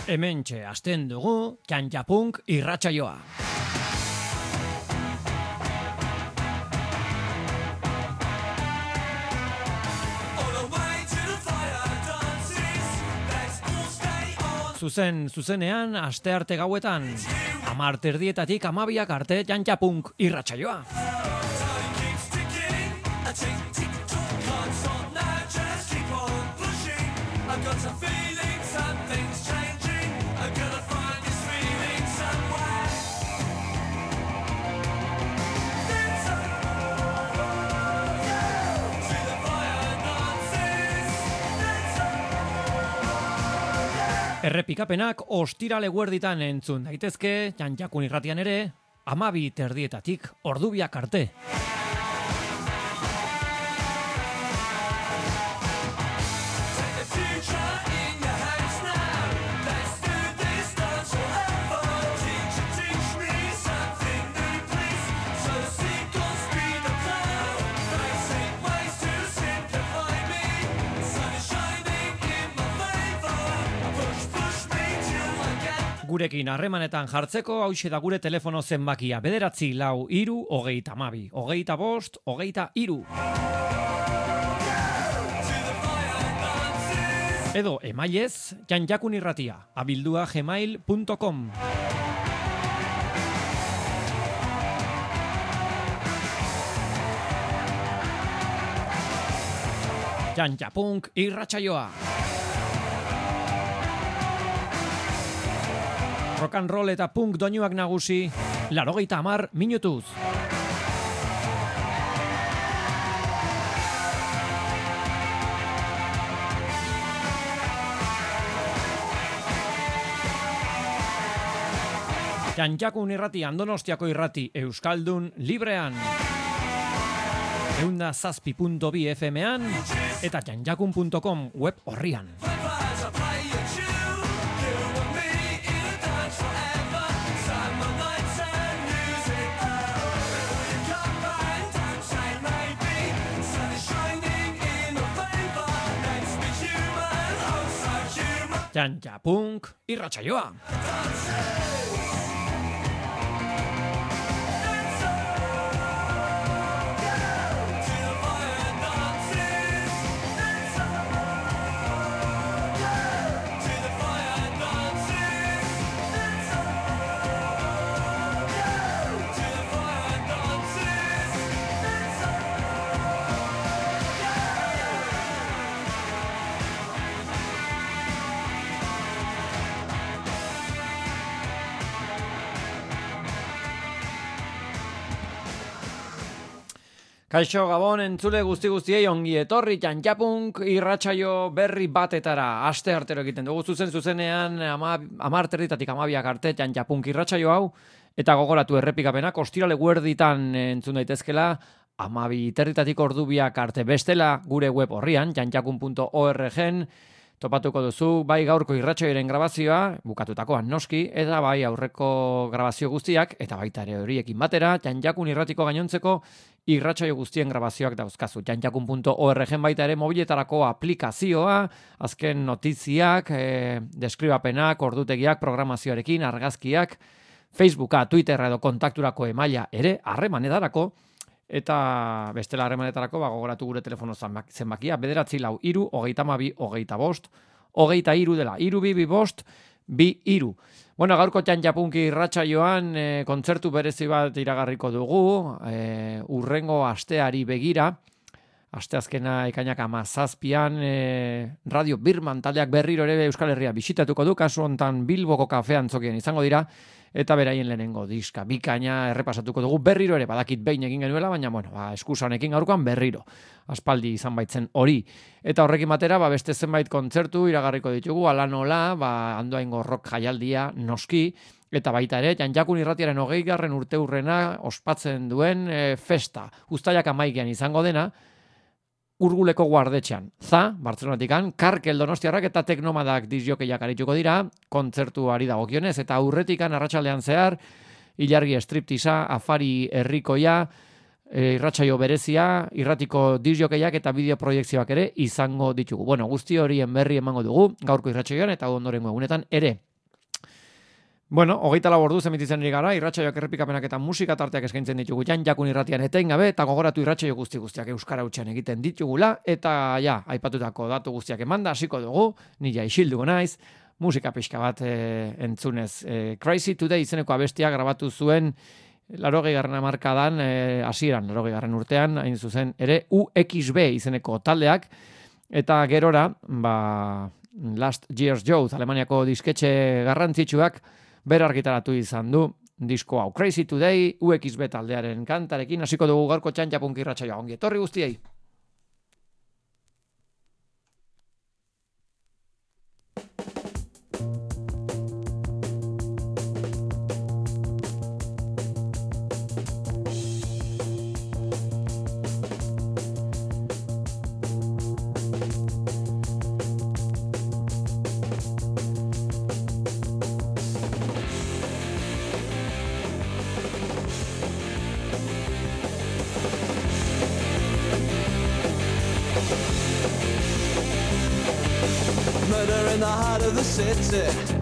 Hementxe hasten dugu Txantxapunk irratsaioa. Zuzenean astearte gauetan 10:00 12:00 arte Txantxapunk irratsaioa. Errepikapenak ostirale eguerditan entzun daitezke, Txantxakun irratian ere, 12:30 ordubiak arte. Gurekin harremanetan jartzeko hauxe da gure telefono zenbakia 9 4 3 32 25 23. Edo emailez txantxakunirratia@gmail.com. Txantxapunk irratsaioa. Rock and roll eta punk doinuak nagusi, 80 minutuz. Txantxakun irrati, Donostiako irrati, Euskaldun librean. 107.2 FM-an eta txantxakun.com web orrian. Txantxapunk irratsaioa. Kaixo Gabon entzule guztiei ongi etorri Txantxapunk irratsaio berri batetara. Aste artero egiten dugu zuzenean 10:00 12:00 arte Txantxapunk irratsaio hau, eta gogoratu errepikapenak ostirale eguerditan entzun daitezkela 12:30 ordubiak arte. Bestela gure web orrian txantxakun.org topatuko duzu bai gaurko irratsaioaren grabazioa, bukatutakoan noski, eta bai aurreko grabazio guztiak, eta baita ere horiekin batera, Txantxakun irratiko gainontzeko irratsaio guztien grabazioak dauzkazu. Txantxakun.org baita ere mobiletarako aplikazioa, azken notiziak, deskribapenak, ordutegiak, programazioarekin, argazkiak, Facebooka, Twitterra edo kontakturako emaila ere harremanetarako. Eta bestela harremanetarako gogoratu gure telefono zenbakia 9 4 3 32 25 dela 322 Bueno, gaurko Txantxapunk irratsaioan kontzertu berezi bat iragarriko dugu, urrengo asteari begira. Asteazkena ekainak 17an Radio Birman taldeak berriro ere Euskal Herria bisitatuko du, kasu hontan Bilboko kafean zokien izango dira, eta beraien lehenengo diska bikaina errepasatuko dugu berriro ere, badakit behin egin genuela, baina eskusa honekin gaurkoan berriro. Aspaldi izan baitzen hori. Eta horrekin batera, beste zenbait kontzertu iragarriko ditugu, ala nola, Andoaingo rock jaialdia noski, eta baita ere, Txantxakun irratiaren 20. urteurrena ospatzen duen festa. Uztailak 11an izango dena, Urguleko guardetxean. Bartzelonatikan, Karkel Donostiarrak eta Teknomadak disjokeiak arituko dira, kontzertuari dagokionez, eta aurretikan arratsaldean zehar, Ilargi striptisa, afari herrikoia, irratsaio berezia, irratiko disjokeiak eta bideoproiekzioak ere izango ditugu. Bueno, guzti horien berri emango dugu, gaurko irratsaioan eta ondorengo egunetan ere. Bueno, 24 orduz emititzen ari gara, irratsaioak errepikapenak eta musika tarteak eskaintzen ditugu Jan Jakun irratian etengabe, eta gogoratu irratsaio guztiak euskara hutsean egiten ditugula, eta ja, aipatutako datu guztiak emanda, hasiko dugu, nila isilduko naiz, musika pixka bat entzunez. Crazy Today izeneko abestia grabatu zuen 80. hamarkadan, hasieran 80. urtean, hain zuzen, ere UXB izeneko taldeak, eta gerora, Last Year's Youth, Alemaniako disketxe garrantzitsuak, berargitaratu izan du disko hau. Crazy Today, UXB taldearen kantarekin, hasiko dugu gaurko Txantxapunk irratsaioa. Ongi etorri guztiei! In the heart of the city,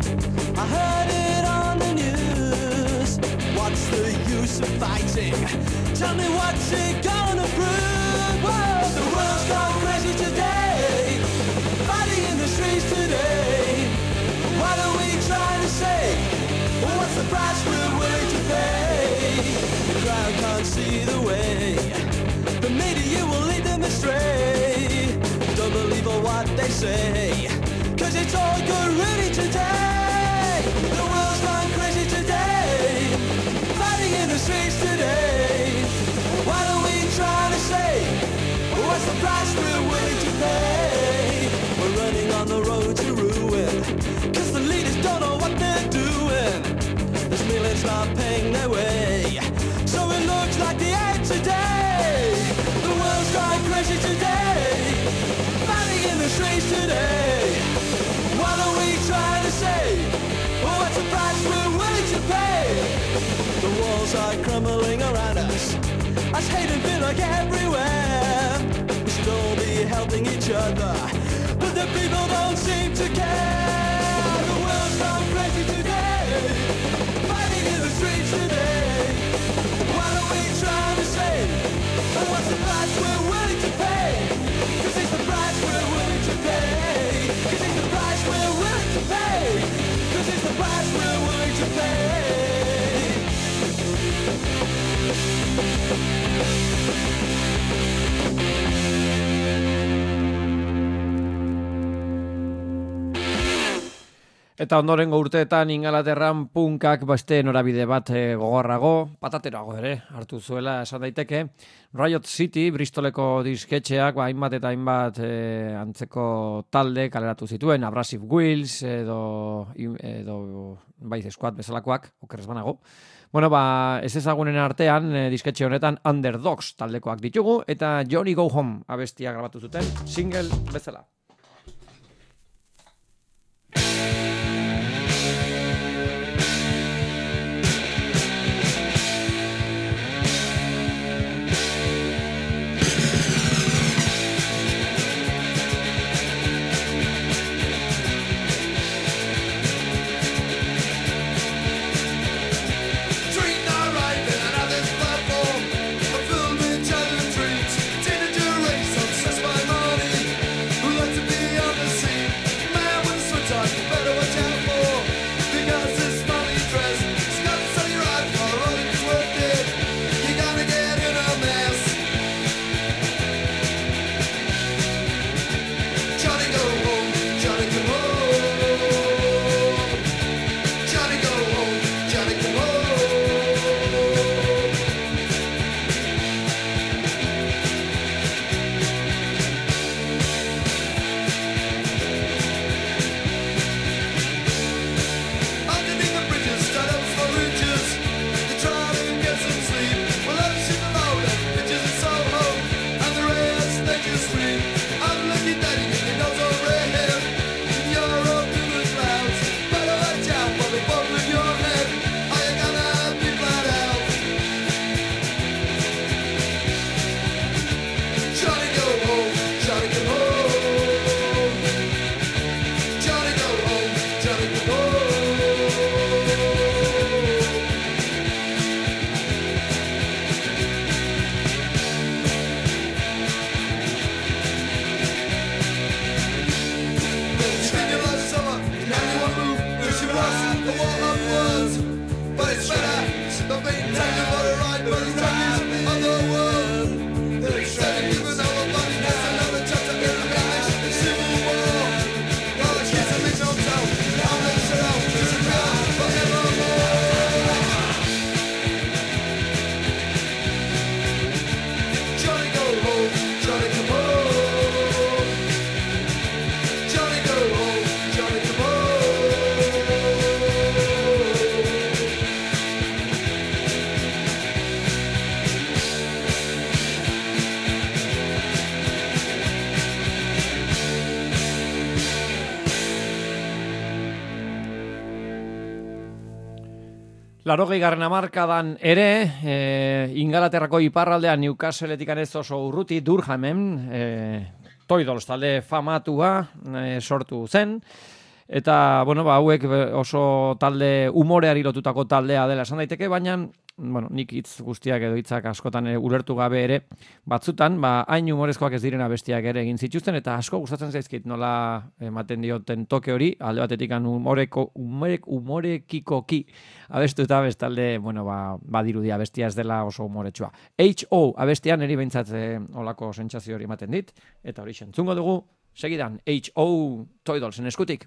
I heard it on the news. What's the use of fighting? Tell me what's it gonna prove? Whoa, the world's gone crazy today, fighting in the streets today. What are we trying to say? What's the price we're willing to pay? The crowd can't see the way, the media will lead them astray. Don't believe what they say, 'cause it's all good really today. The world's gone crazy today, fighting in the streets today. What are we trying to say? What's the price we're willing to pay? We're running on the road to ruin, 'cause the leaders don't know what they're doing. There's millions not paying their way, so it looks like the end today. The world's gone crazy today, fighting in the streets today. What are we trying to say? What's the price we're willing to pay? The walls are crumbling around us, as hate and fear like everywhere. We should all be helping each other, but the people don't seem to care. The world's gone crazy today, fighting in the streets today. What are we trying to say? What's the price we're willing to pay? 'Cause it's the price we're willing to pay. 'Cause it's the price we're willing to pay. 'Cause it's the price we're willing to pay. Eta ondorengo urteetan Ingalaterran punkak beste norabide bat gogorrago, patateroago ere, hartu zuela esan daiteke. Riot City, Bristoleko disketxeak, hainbat eta hainbat antzeko talde kaleratu zituen, Abrasive Wheels edo Vice Squad bezalakoak, okerrez banago. Bueno, ez ezagunen artean, disketxe honetan Underdogs taldekoak ditugu, eta Johnny Go Home abestia grabatu zuten, single bezala. Let's 80. hamarkadan ere, Ingalaterrako iparraldean Newcastleetik ez oso urruti Durhamen, Toy Dolls talde famatua sortu zen. Eta, hauek oso talde umoreari lotutako taldea dela esan daiteke, baina, nik hitz guztiak edo hitzak askotan ulertu gabe ere, batzutan, hain humorezkoak ez direna bestiak ere egin zituzten, eta asko gustatzen zaizkit nola ematen dioten toke hori, alde batetik humorekikoki abestu eta bestalde, badirudia bestia ez dela oso humoretsua. H.O. abestian eri behintzat olako sentsazio hori ematen dit, eta hori entzungo dugu, segidan H.O. Toy Dollsen eskutik.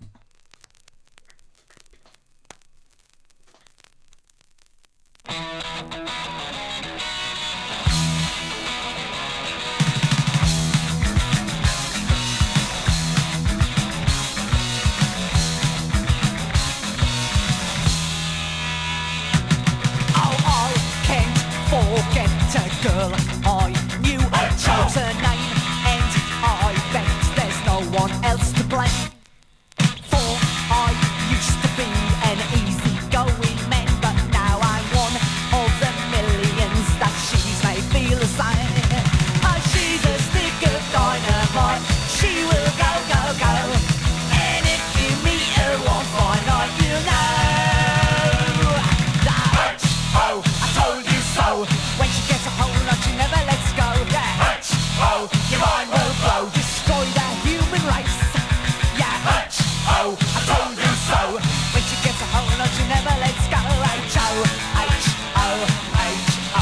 Girl, I knew I chose her name, and I bet there's no one else to blame. For I used to be an easy-going man, but now I'm one of the millions that she's made feel the same. Oh, she's a stick of dynamite, she will go, go, go, and if you meet her one fine night, you'll know that, oh, I told you so. When she gets a hold on, she never lets go. Yeah, oh, your mind will blow, destroy the human race. Yeah, oh, I told you so. When she gets a hold on, she never lets go. H-O, H-O, H-O.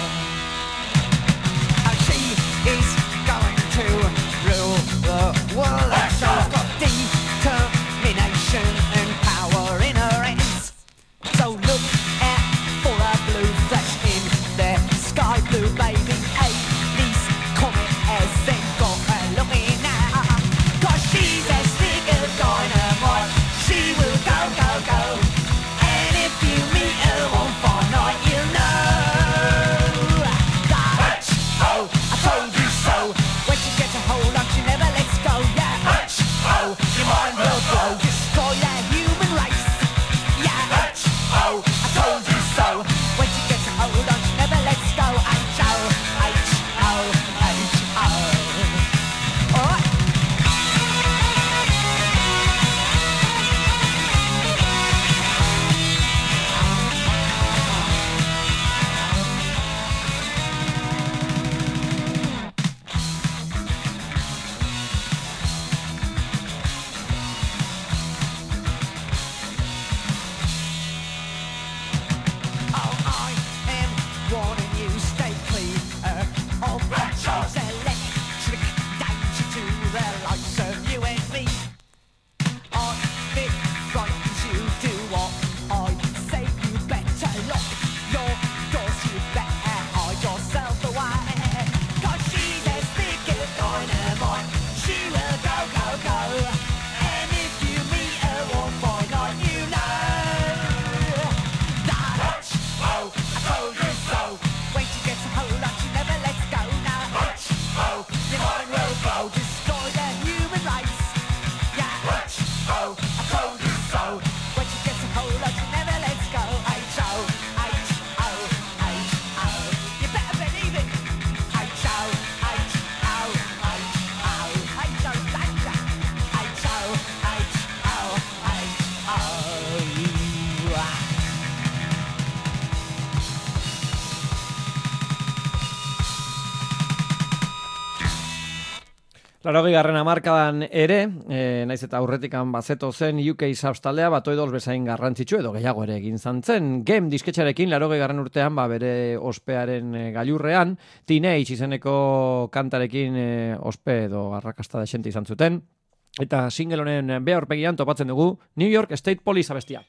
Oh, she is going to rule the world. She's got determination and power in her hands. So look out for a blue flash in their sky blue, baby. Hey, these comet as they got her looking now. 'Cause she's a stick of dynamite, she will go, go, go. And if you meet her one fine night, you'll know that, oh, I told you so. When she gets a hold on, she never lets go. Yeah, oh, your mind will blow, destroy the human race. Yeah, oh, I told you so. When she gets a hold on, she never lets go. H-O, H-O, H-O. All right. Oh, I am warning you, stay clear of Charles Electric, danger to the likes of you and me. On it frightens you, do what I say, you better lock your doors, you better hide yourself away. 'Cause she's a stick of dynamite, she will go, go, go. And if you meet her one fine night, you know that, oh, I told you so. When she gets a hold on, she never lets go. Now, oh, your mind will blow, destroy the human race. Yeah, oh, I told you so. When she gets a hold on, she never lets go. H-O, H-O, H-O. You better believe it. H-O, H-O, H-O. H-O, danger. H-O, H-O, H-O. Laurogehigarren hamarkadan ere, naiz eta aurretikan bazeto zen UK Subs taldea, Toy Dolls bezain garrantzitsu edo gehiago ere egin zen. Game disketxarekin, 80. urtean, bere ospearen gailurrean, Teenage izeneko kantarekin ospe edo arrakasta desente izan zuten. Eta single honen beha aurpegian topatzen dugu New York State Police abestia.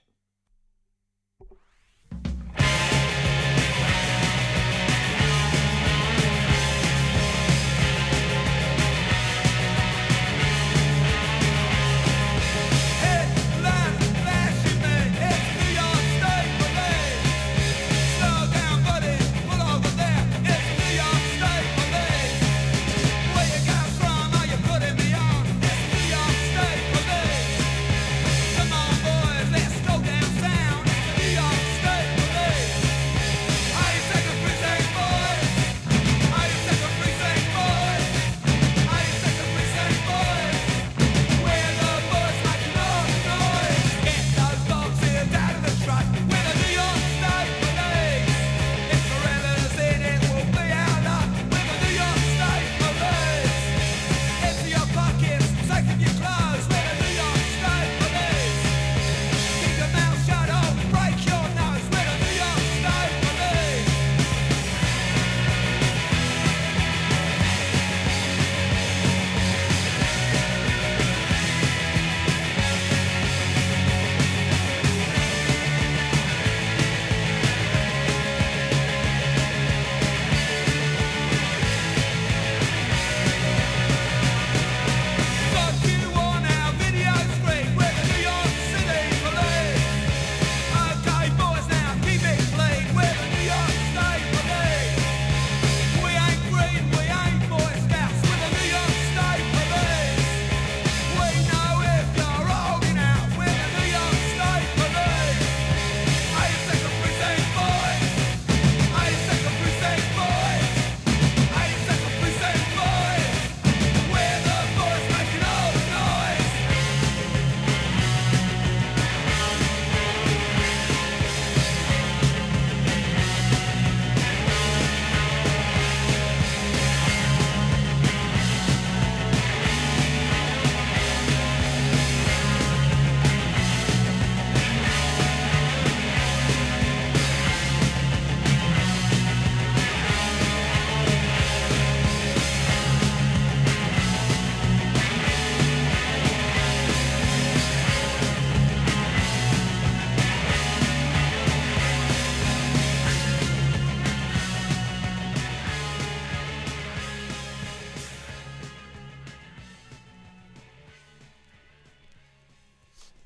Come on, boys, let's go down.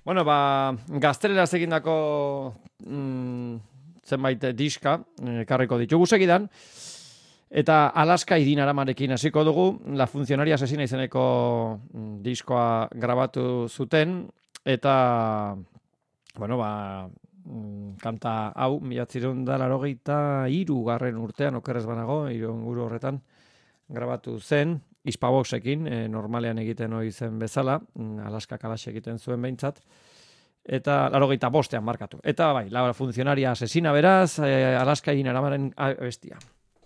Bueno, gazteleraz egindako zenbait diska ekarriko ditugu segidan. Eta Alaska Idinaramarekin hasiko dugu, La Funcionaria Asesina izeneko diskoa grabatu zuten, eta, bueno, kanta hau, 1983 urtean, okerrez banago, inguru horretan, grabatu zen, Hispavoxekin, normalean egiten hori zen bezala, Alaska Kalax egiten zuen behintzat, eta 85ean markatu. Eta bai, La Funcionaria Asesina beraz, Alaska Idinaramaren abestia.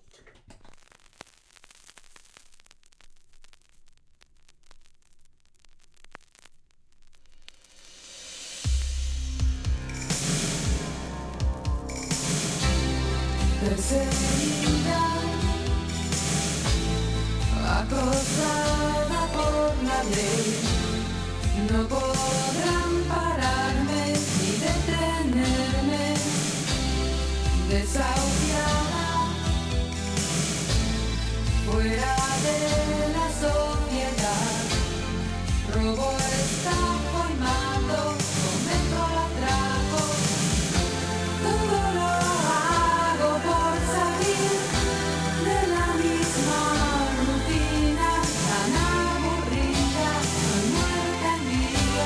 Perseguida, acosada por la ley, no podrán pararme ni detenerme, desahuciada, fuera de la sociedad, robo, estafa y mato, cometo atraco, todo lo hago por salir de la misma rutina tan aburrida, no muerte en vida.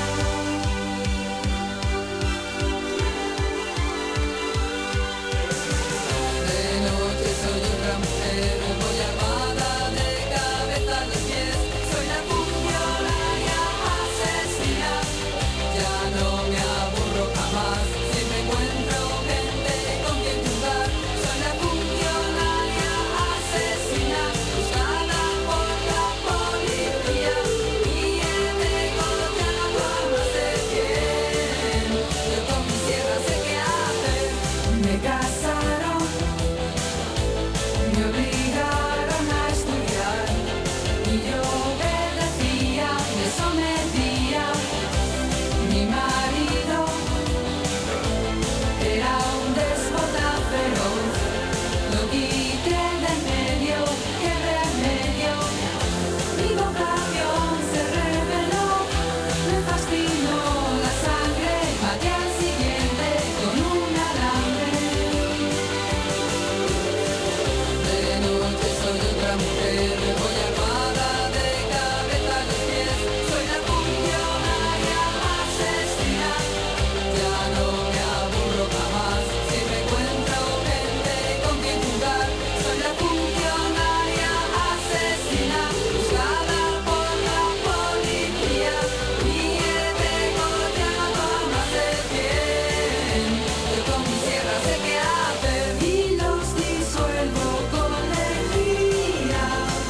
De noche soy otra mujer, voy armada de cabeza a los pies, soy la funcionaria asesina, ya no me aburro jamás, siempre encuentro gente con quien jugar, soy la funcionaria asesina, buscada por la policía, y he negociado a más de 100, yo con mi sierra sé qué hacer, me casaron, me obligaron a estudiar, y yo obedecía, me sometía, mi marido era un déspota feroz, lo quité de en medio, qué remedio, mi vocación se reveló, me fascinó la sangre, maté al siguiente con un alambre. De noche soy otra mujer, voy armada de cabeza a los pies, soy la funcionaria asesina, ya no me aburro jamás, siempre encuentro gente con quien jugar, soy la funcionaria asesina, buscada por la policía, y he negociado a más de 100, yo con mi sierra sé qué hacer, y los disuelvo con lejía,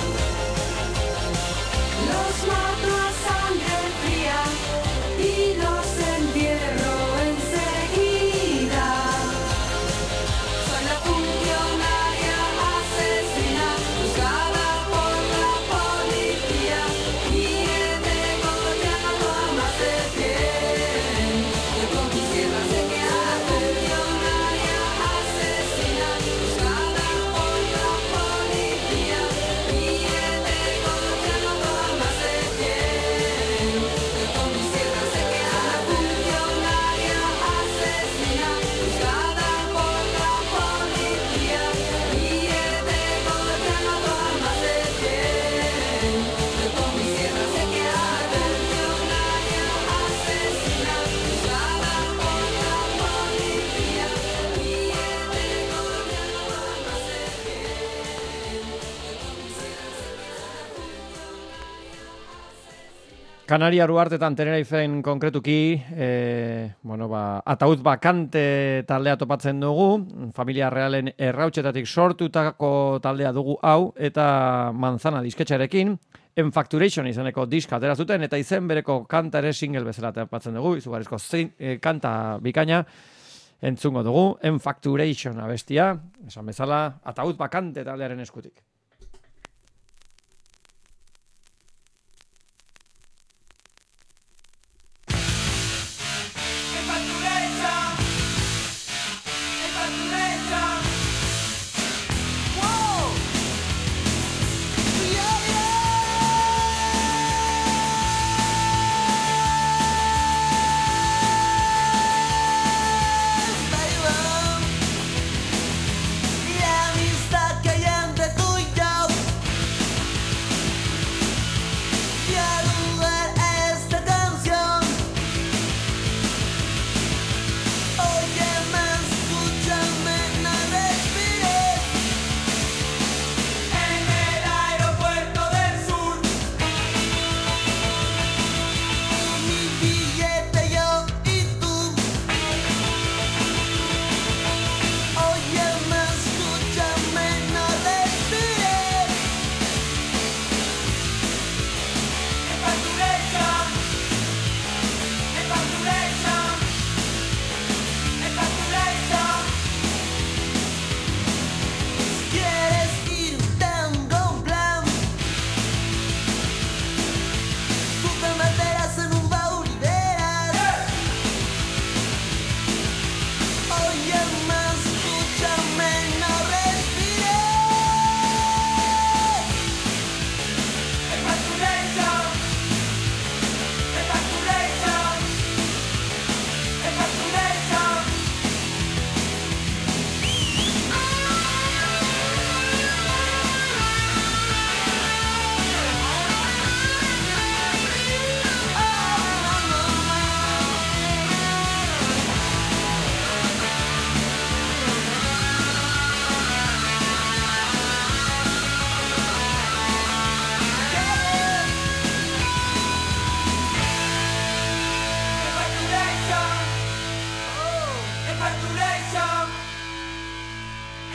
los mato a sangre fría, y los entierro enseguida. Soy la funcionaria asesina, buscada por la policía, y he negociado a más de 100, yo con mi sierra sé qué hacer, funcionaria asesina, buscada por la policía, y he negociado a más de 100, yo con mi sierra sé qué hacer, funcionaria asesina, buscada por la policía, y he negociado a más de 100, yo con mi sierra sé qué hacer, funcionaria asesina, buscada por la policía, y he negociado a más de 100, yo con mi sierra sé qué Kanaria Ruartetan Tenerifeen konkretuki, atauz bakante taldea topatzen dugu, familia realen errautxetatik sortutako taldea dugu hau, eta Manzana disketxarekin, Enfacturation izeneko diska atera zuten, eta izen bereko kanta ere single bezala topatzen dugu, izugarrizko kanta bikaina, entzungo dugu, Enfacturation abestia, esan bezala, atauz bakante taldearen eskutik. Yeah, yeah.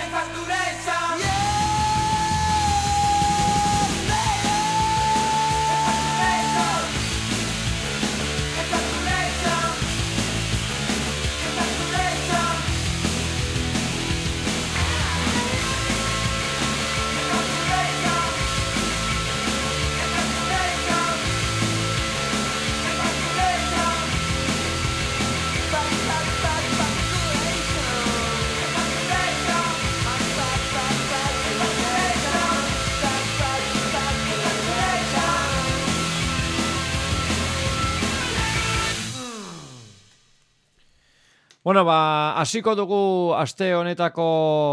Bueno, hasiko dugu aste honetako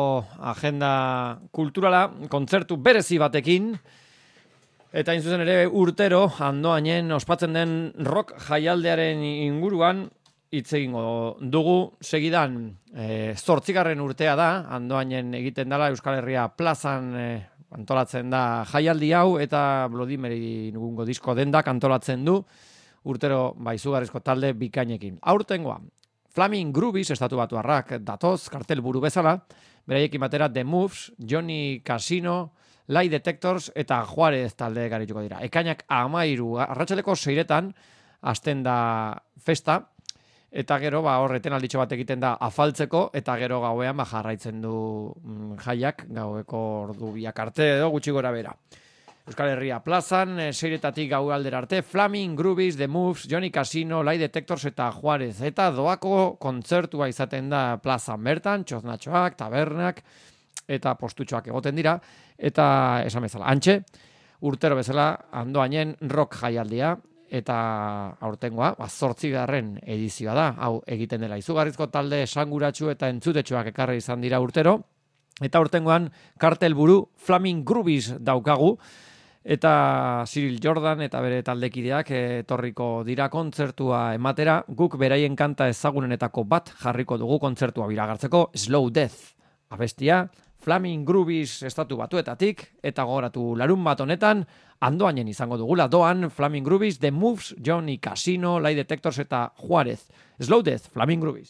agenda kulturala, kontzertu berezi batekin, eta hain zuzen ere urtero, Andoainen ospatzen den rock jaialdearen inguruan hitz egingo dugu. Segidan, 8. urtea da, Andoainen egiten dela Euskal Herria plazan antolatzen da jaialdi hau, eta Bloody Mary nugungo disko dendak antolatzen du, urtero izugarrizko talde bikainekin. Aurtengoa, Flaming Groovies estatu batuarrak datoz, kartel buru bezala, beraiekin batera The Moves, Johnny Casino, Lie Detectors eta Juarez talde garituko dira. Ekainak 13, arratsaldeko 6etan hasten da festa, eta gero horreten alditxo bat egiten da afaltzeko, eta gero gauean jarraitzen du jaiak, gaueko ordu biak arte edo gutxi gora bera. Euskal Herria plazan, 6etatik gau aldera arte, Flaming Groovies, The Moves, Johnny Casino, Lie Detectors eta Juarez. Eta doako kontzertua izaten da plazan bertan, txoznatxoak, tabernak, eta postutxoak egoten dira. Eta esan bezala, antxe, urtero bezala Andoainen rock jaialdia, eta aurtengoa, 8. edizioa da, hau egiten dela. Izugarrizko talde esanguratsu eta entzutetxoak ekarri izan dira urtero, eta aurtengoan kartel buru Flaming Groovies daukagu, eta Cyril Jordan eta bere taldekideak etorriko dira kontzertua ematera. Guk beraien kanta ezagunenetako bat jarriko dugu kontzertua biragartzeko, Slow Death abestia, Flaming Groovies estatu batuetatik, eta gogoratu larunbat honetan, Andoainen izango dugula doan, Flaming Groovies, The Moves, Johnny Casino, Lie Detectors eta Juarez. Slow Death, Flaming Groovies.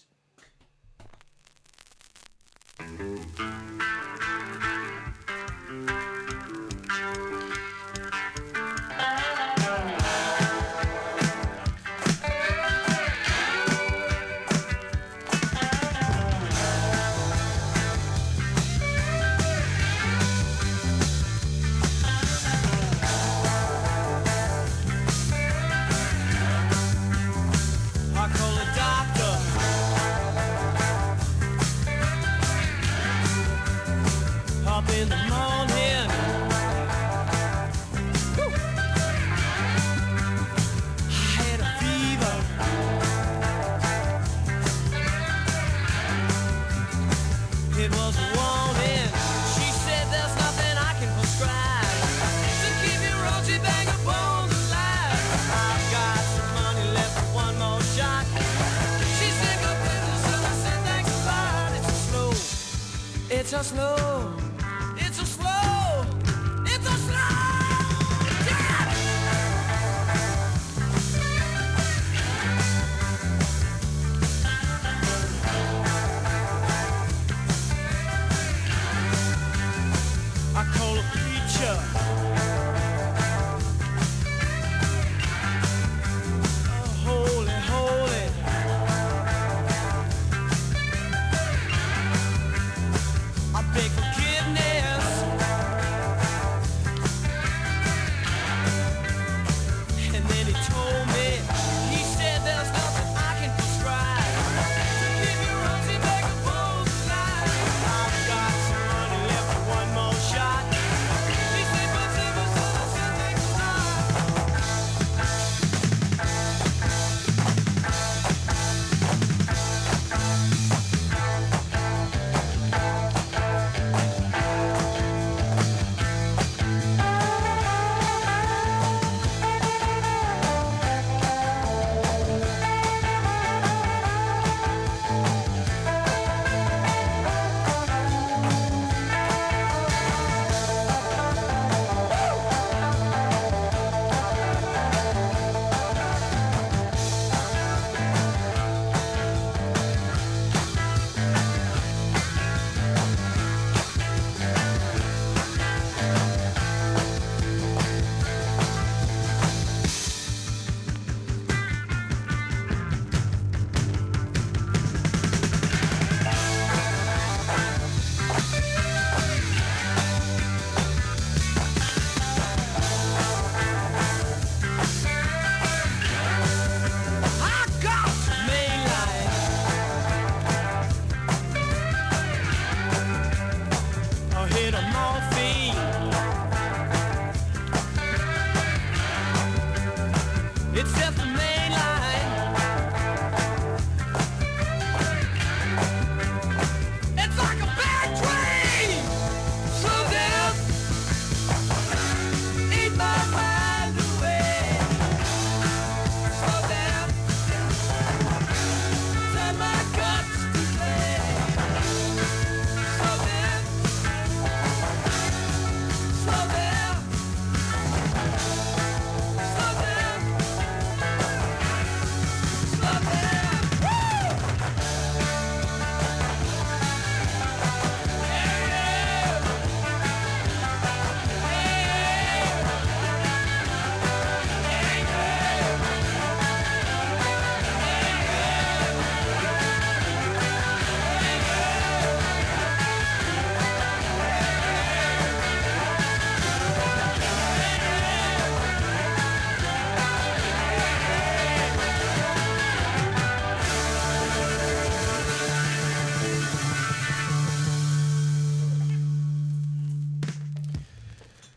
In the morning, I had a fever. It was a warning. She said there's nothing I can prescribe to keep your rosy bag of bones alive. I've got some money left for one more shot. She said go business, and I said thanks a lot. It's a slow. It's a slow. Beg forgiveness.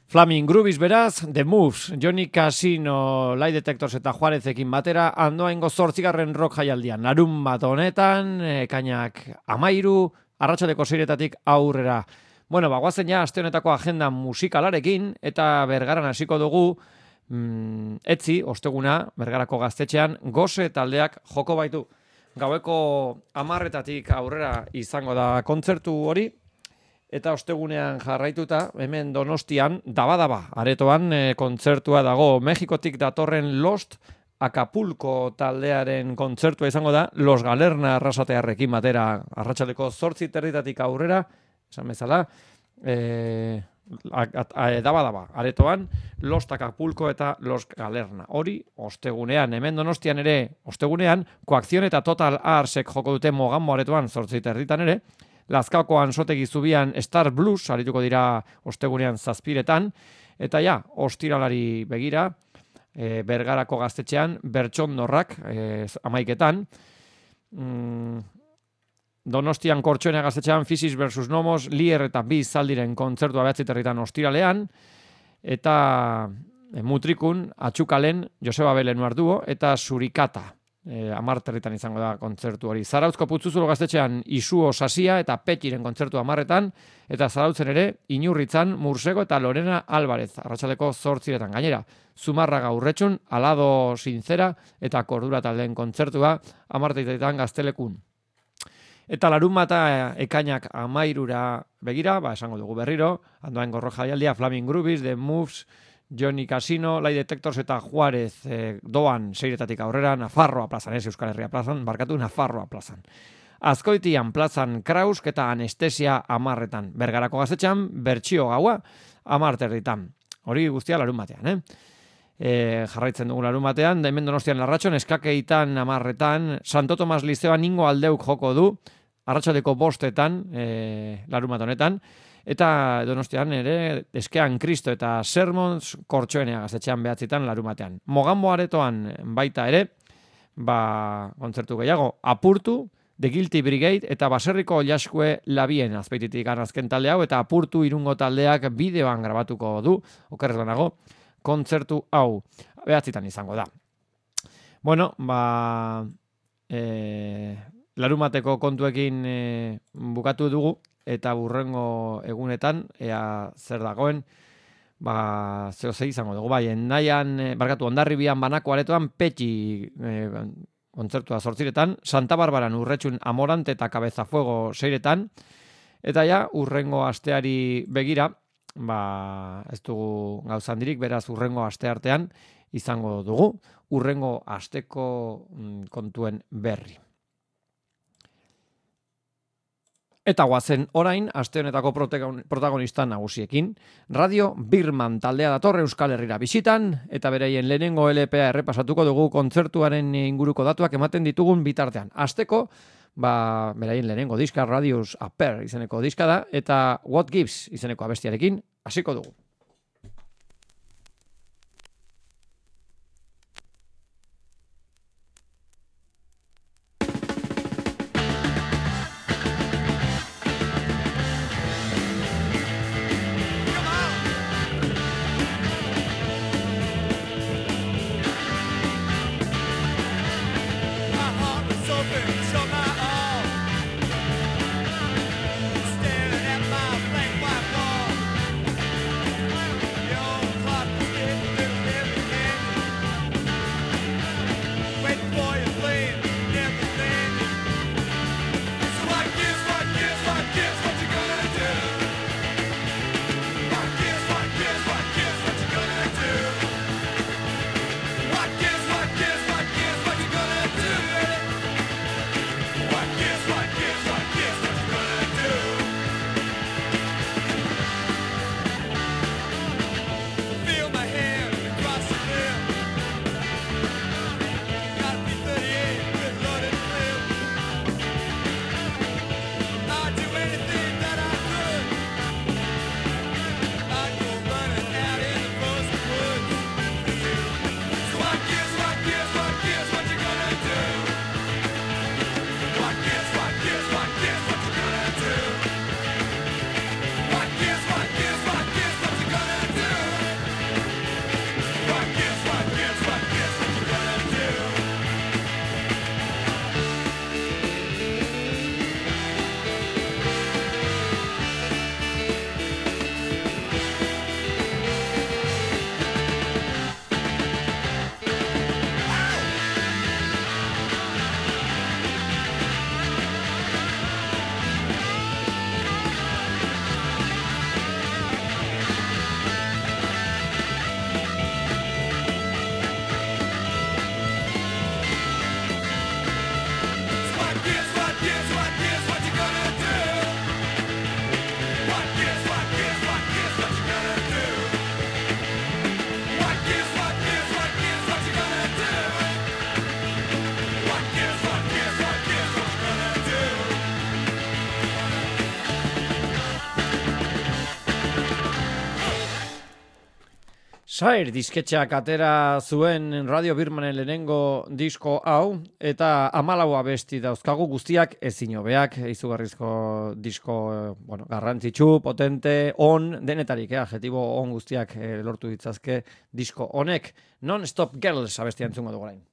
Flaming Groovies beraz, The Moves, Johnny Casino, Lie Detectors eta Juarezekin batera, andoaingo 8. rock jaialdian. Larun bat honetan, ekainak 13, arratsaldeko 6 aurrera. Bueno, bagoazen ja, aste honetako agenda musikalarekin, eta Bergaran hasiko dugu, etzi, osteguna, Bergarako gaztetxean, Gose taldeak joko baitu. Gaueko 10 aurrera izango da kontzertu hori, eta ostegunean jarraituta, hemen Donostian, daba, aretoan kontzertua dago. Mexikotik datorren Lost Acapulco taldearen kontzertua izango da, Los Galerna arrasatearrekin batera, arratsaldeko 8:30 aurrera, esan bezala, daba, aretoan, Lost Acapulco eta Los Galerna. Hori, ostegunean, hemen Donostian ere, ostegunean, Koakzion eta Total Arsek joko dute Mogambo aretoan 8:30 ere, Lazkaoko Ansotegi Zubian Star Blues, arituko dira ostegunean 7:00, eta ja, ostiralari begira, Bergarako gaztetxean, Bertxondorrak, 11:00, Donostian Kortxoenea gaztetxean, Physis vs. Nomos, Lier eta Biz zaldiren kontzertua 9:30 ostiralean, eta Mutrikun, Atxukalen, Joseba Belenuar duo, eta Surikata. 10:00 izango da kontzertu hori. Zarauzko Putzuzulo gaztetxean Isuo Sasia eta Petiren kontzertu 10:00, eta Zarautzen ere Inurritzan Mursego eta Lorena Alvarez, arratsaldeko 8:00 gainera. Zumarraga Urretxun, Alado Sincera eta Kordura taldeen kontzertua 10:00 Gaztelekun. Eta larunbata ekainak 13 begira, esango dugu berriro, andoaingo rock jaialdia, Flaming Groovies, The Moves, Johnny Casino, Lie Detectors eta Juarez doan 6:00 aurrera, Nafarroa plazan, Euskal Herria plazan, Nafarroa plazan. Azkoitian plazan Krausk eta Anestesia 10:00. Bergarako gaztetxean, Bertsio gaua 10:30. Hori guztia larun batean, jarraitzen dugu larun batean, hemen Donostian Larratxon, Eskakeitan 10:00, Santo Tomas Lizeoan Ingo Aldeuk joko du, arratsaldeko 5:00 larun bat honetan, eta Donostian ere Eskean Kristo eta Sermons Kortxoenea gaztetxean 9:00 larun batean. Mogambo aretoan baita ere, kontzertu gehiago, Apurtu, The Guilty Brigade eta Baserriko Jaskue Labien azpeititik azken talde hau, eta Apurtu Irungo taldeak bideoan grabatuko du, okerrez banago, kontzertu hau 9:00 izango da. Bueno, larumateko kontuekin bukatu dugu, eta burrengo egunetan, ea zer dagoen, zehose izango dugu. Endaian, Hondarribian Banako aretoan Peti kontzertua 8:00, Santa Barbaran Urretxun Amorante eta Cabezafuego 6:00, eta ja, urrengo asteari begira, ez dugu gauza handirik, beraz urrengo aste artean izango dugu, urrengo asteko kontuen berri. Eta guazen orain, aste honetako protagonista nagusiekin, Radio Birman taldea dator Euskal Herrira bisitan, eta beraien lehenengo LPA errepasatuko dugu kontzertuaren inguruko datuak ematen ditugun bitartean. Asteko, beraien lehenengo diska, Radius Upper izeneko diska da, eta What Gives izeneko abestiarekin hasiko dugu. Staring at my blank white wall. Sair disketxeak atera zuen Radio Birmanen lehenengo disko hau, eta 14 abesti dauzkagu guztiak ezin hobeak, izugarrizko disko, garrantzitsu, potente, on, denetarik, adjetibo on guztiak lortu ditzazke disko honek. Non-Stop Girls abestia entzungo dugu orain.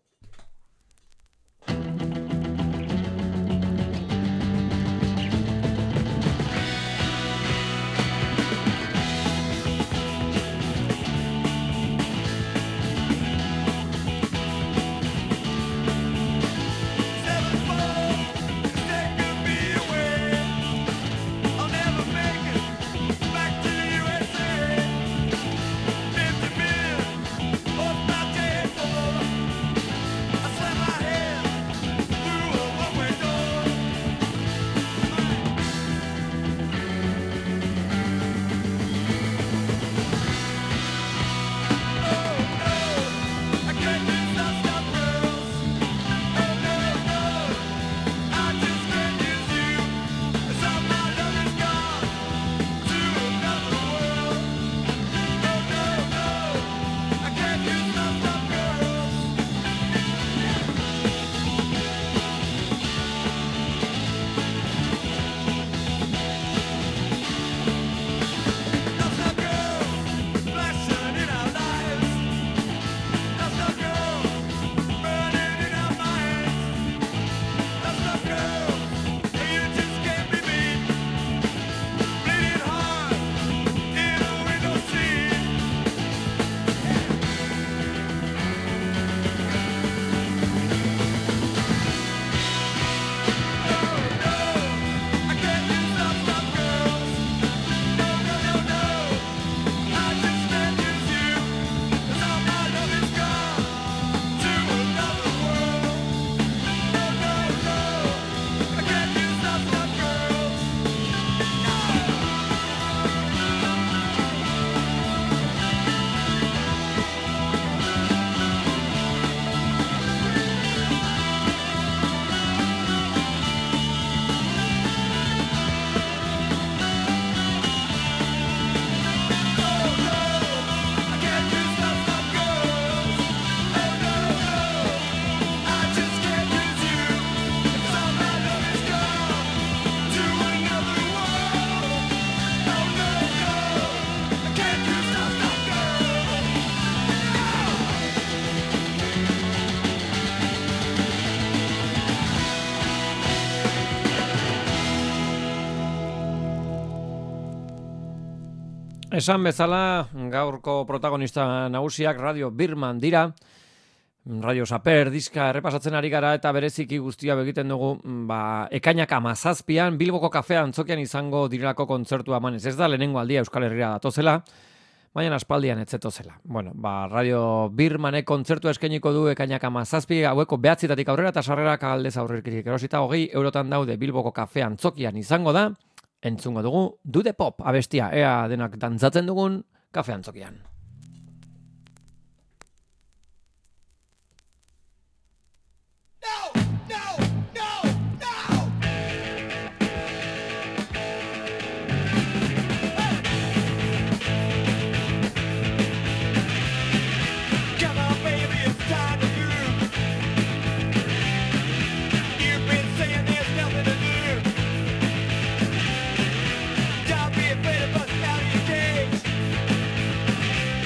Esan bezala, gaurko protagonista nagusiak Radio Birman dira. Radio Saper diska errepasatzen ari gara eta bereziki guztia begiten dugu, ekainak 17an Bilboko kafea antzokian izango direlako kontzertua emanez. Ez da lehenengo aldia Euskal Herria datozela, baina aspaldian etzetozela. Radio Birmanek kontzertua eskainiko du ekainak 17 haueko 9 aurrera eta sarrerak aldez aurretik erosita 20 eurotan daude Bilboko kafea antzokian izango da. Entzungo dugu Do the Pop abestia, ea denak dantzatzen dugun kafe antzokian. Don't be afraid of busting out of your cage.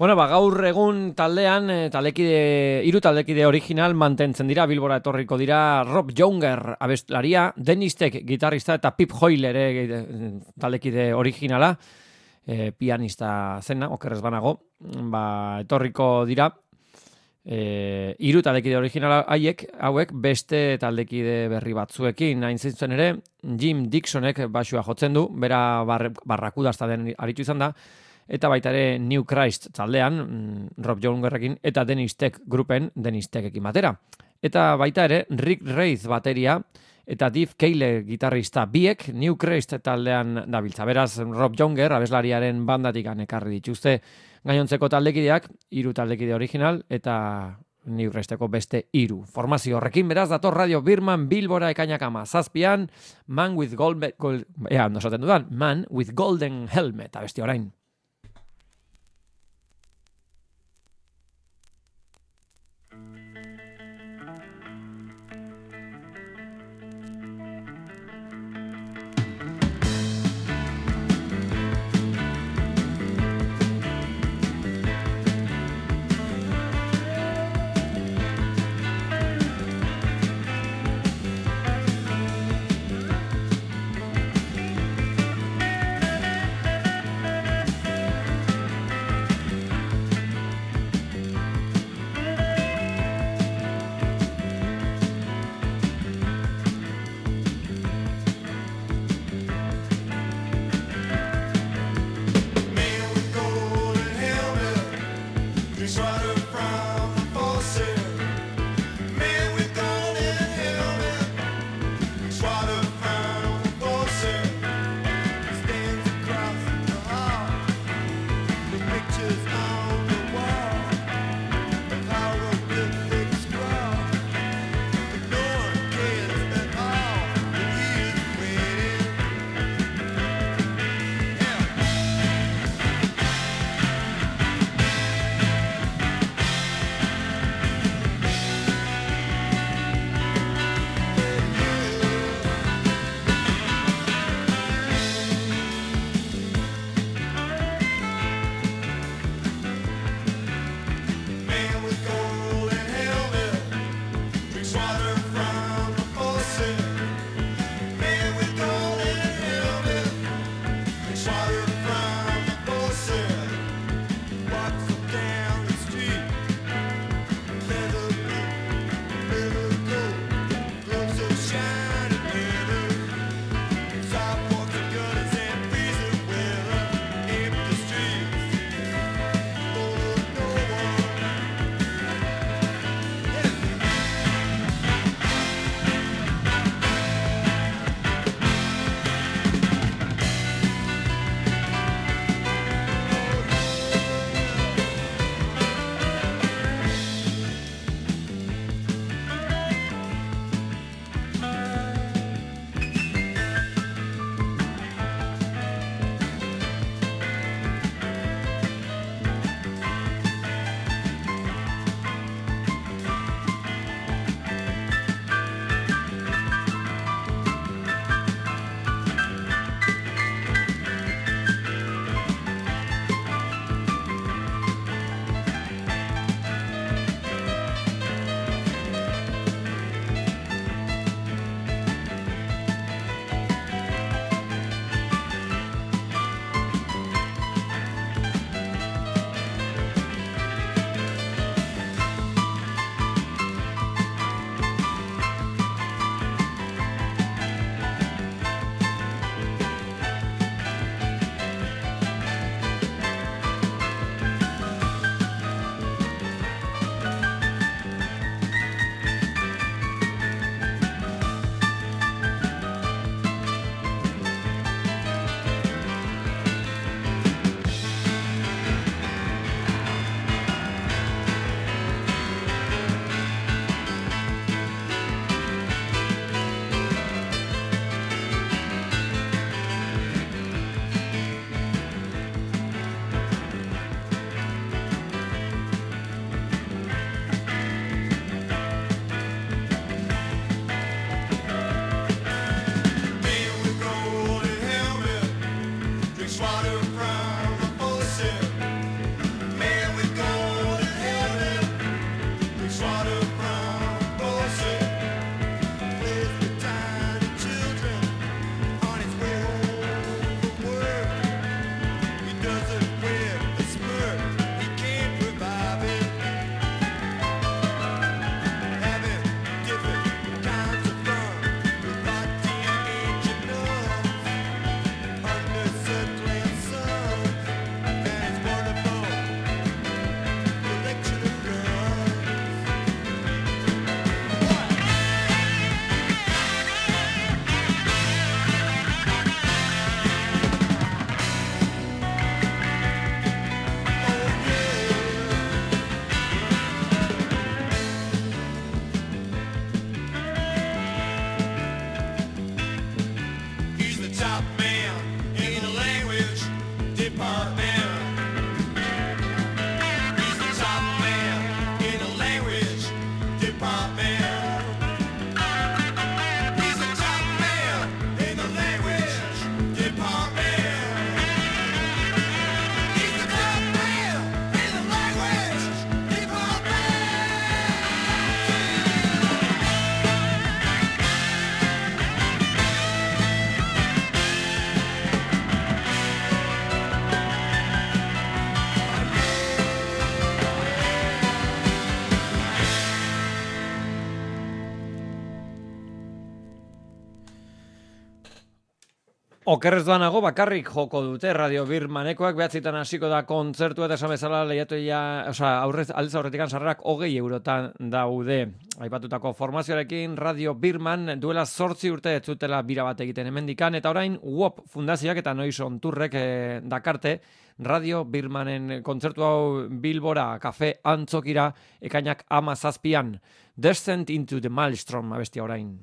Bueno, gaur egun taldean hiru taldekide original mantentzen dira, Bilbora etorriko dira Rob Younger abestlaria, Dennis Tech gitarrista eta Pip Hoyle ere taldekide originala, pianista zena, okerrez banago, etorriko dira hiru taldekide originala hauek beste taldekide berri batzuekin, hain zintzen ere, Jim Dixonek basua jotzen du, bera barrakudazta den aritu izan da, eta baita ere New Christ taldean, Rob Youngerrekin, eta Dennis Tech grupen Dennis Techekin batera. Eta baita ere Rick Wraith bateria, eta Dave Keyle gitarrista biek New Christ taldean dabiltza. Beraz, Rob Younger, abeslariaren bandatik ekarri dituzte gainontzeko taldekideak, 3 taldekide original, eta New Christeko beste 3. Formazio horrekin, beraz, dator Radio Birman Bilbora ekainak 7an, Man with Golden Helmet, abesti orain. Okerrez doanago bakarrik joko dute Radio Birmanekoak, behatzitan hasiko da kontzertu eta esan bezala lehiatoia, aldez aurretikan sarrerak 20 eurotan daude. Aipatutako formazioarekin Radio Birman duela 8 urte ez zutela bira bat egiten hemendikan, eta orain WOP fundazioak eta Noiz on Tourrek dakarte Radio Birmanen kontzertu hau Bilbora Kafe Antzokira ekainak 17an. Descent into the Maelstrom abestia orain.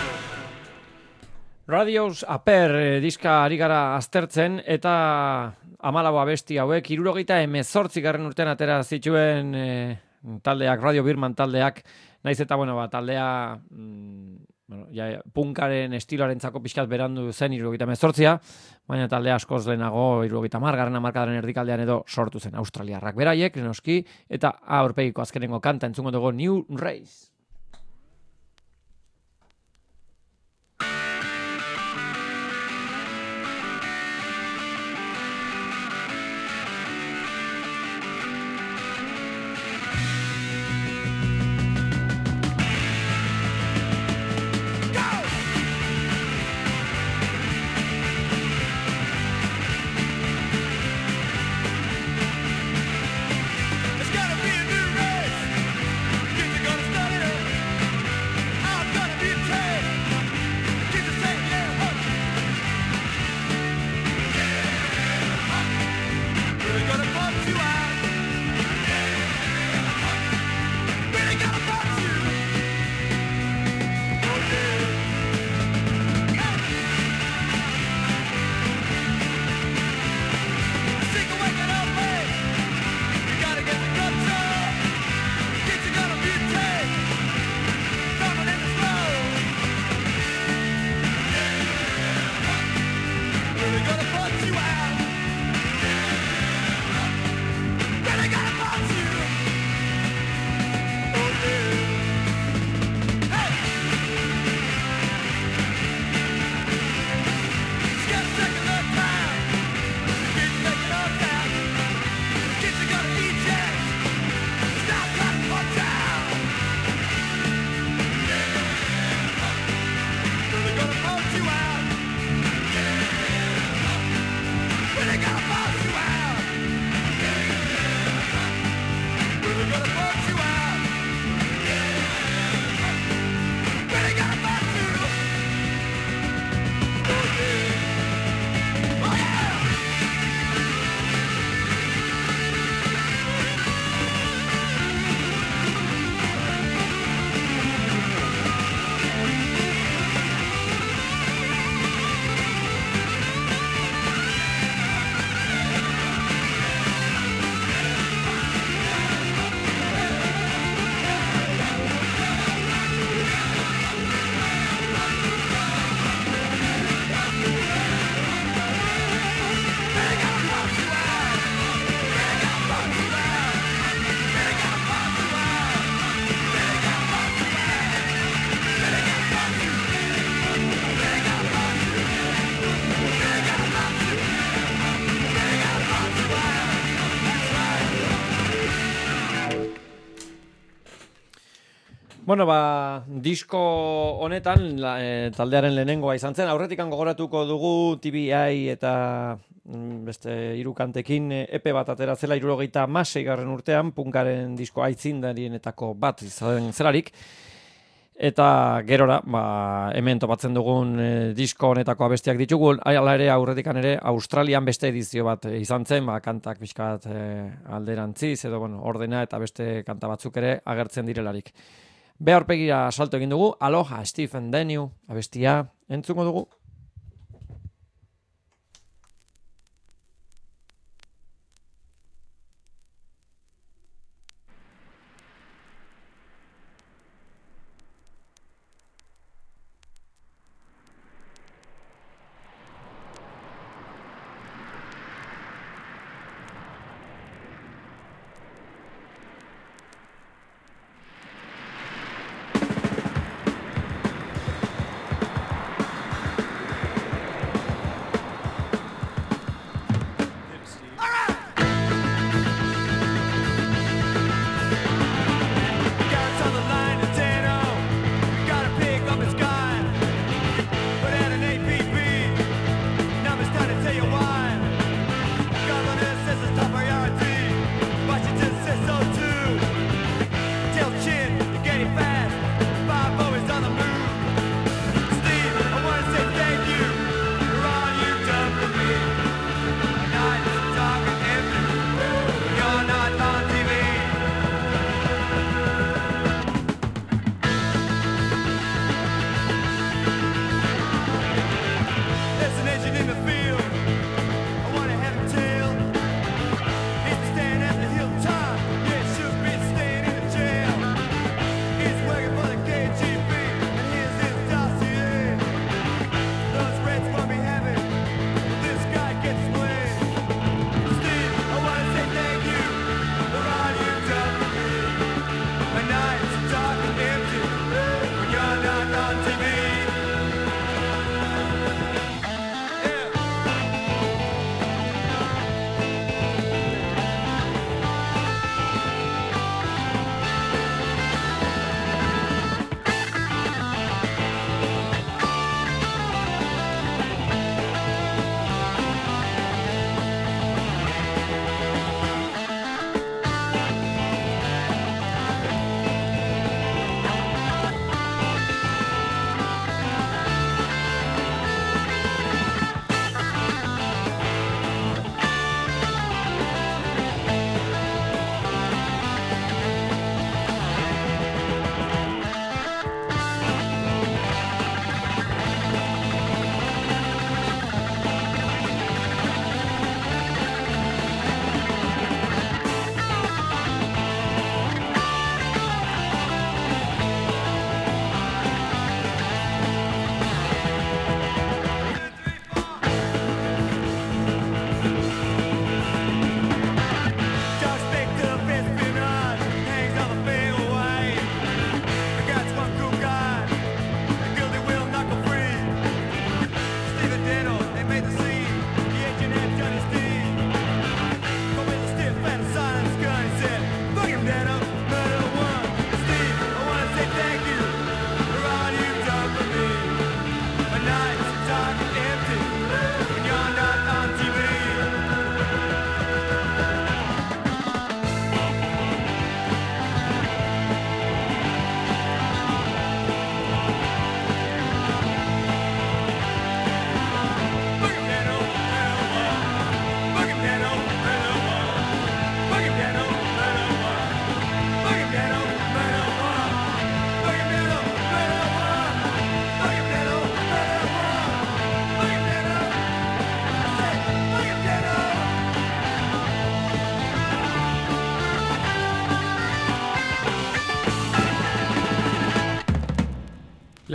Radios Aper diska ari gara aztertzen, eta 14 abesti hauek, 78. urtean atera zituen taldeak, Radio Birman taldeak, naiz eta, taldea punkaren estiloarentzako pixkat berandu zen 78, baina taldea askoz lehenago 70. hamarkadaren erdikaldean edo sortu zen australiarrak beraiek, noski, eta aurpegiko azkenengo kanta entzungo dugu New Race. It's gotta be a new race. Kids are gonna start it up. I'm gonna be a train. Kids are saying, yeah, huh. Really gonna punch you out. Really gonna punch you. Oh, yeah. Sick of waking up late. You gotta get the guts up. Kids are gonna be a train. Coming in the slow. Really gonna punch you out. Really gonna punch you. Oh yeah. Hey. It's gonna take enough time. Keep taking our time. Kids are gonna eject. Stop trying to punch out. Really gonna punch you out. Really gonna punch you out. Really gonna punch you out. Really gonna punch you. Oh yeah. Oh yeah. Disko honetan taldearen lehenengoa izan zen, aurretikan gogoratuko dugu TBI eta beste hiru kantekin EP bat ateratzela 76. urtean, punkaren disko aitzindarienetako bat izan zelarik. Eta gerora, hemen topatzen dugun disko honetako abestiak ditugu, hala ere aurretikan ere Australian beste edizio bat izan zen, kantak pixkat alderantziz edo ordena eta beste kanta batzuk ere agertzen direlarik. Aurpegira salto egin dugu, Aloha Stephen Daniel abestia entzungo dugu.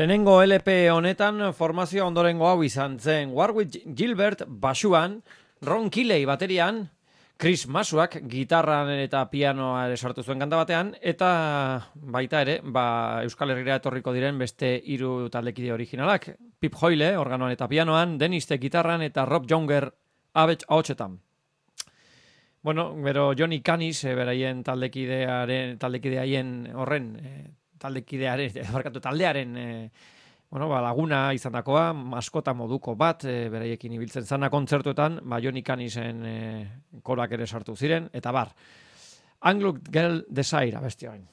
Lehenengo LP honetan formazio ondorengo hau izan zen Warwick Gilbert basuan, Ron Keeley baterian, Chris Masuak gitarran eta pianoa ere sartu zuen kanta batean, eta baita ere, Euskal Herrira etorriko diren beste 3 taldekide originalak, Pip Hoyle organoan eta pianoan, Dennis T gitarran eta Rob Younger ahotsetan. Bueno, bero Johnny Canis, beraien taldekidearen laguna izandakoa, maskota moduko bat, beraiekin ibiltzen zana kontzertuetan, Johnny Canisen korak ere sartu ziren, eta bar. Unlocked Girl Desire, abesti hain.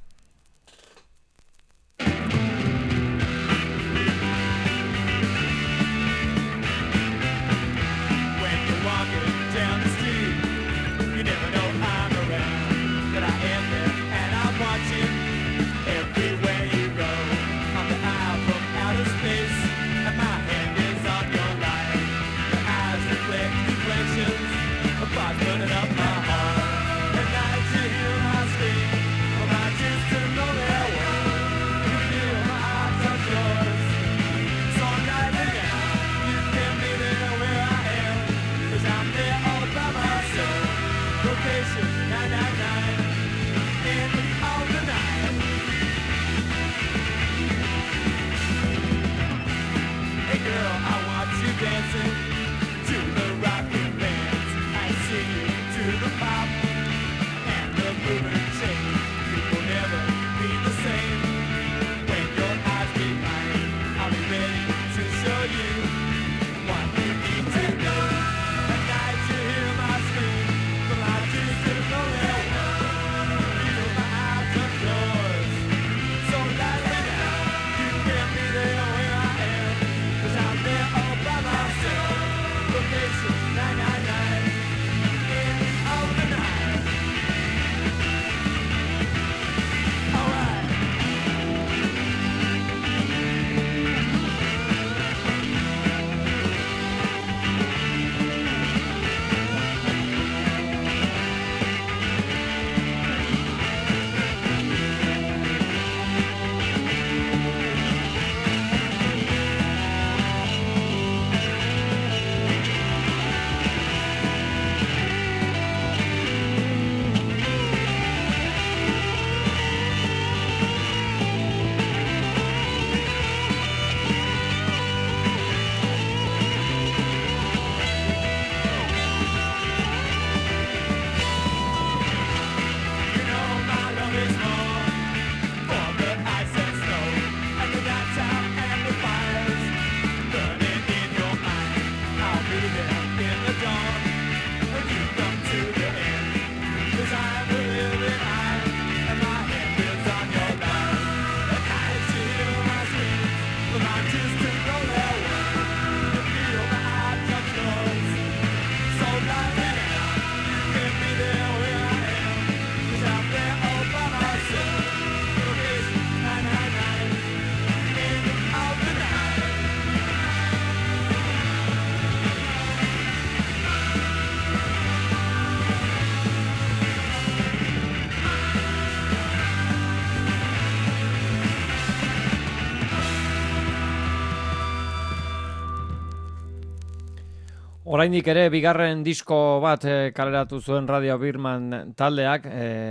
Oraindik ere bigarren disko bat kaleratu zuen Radio Birman taldeak,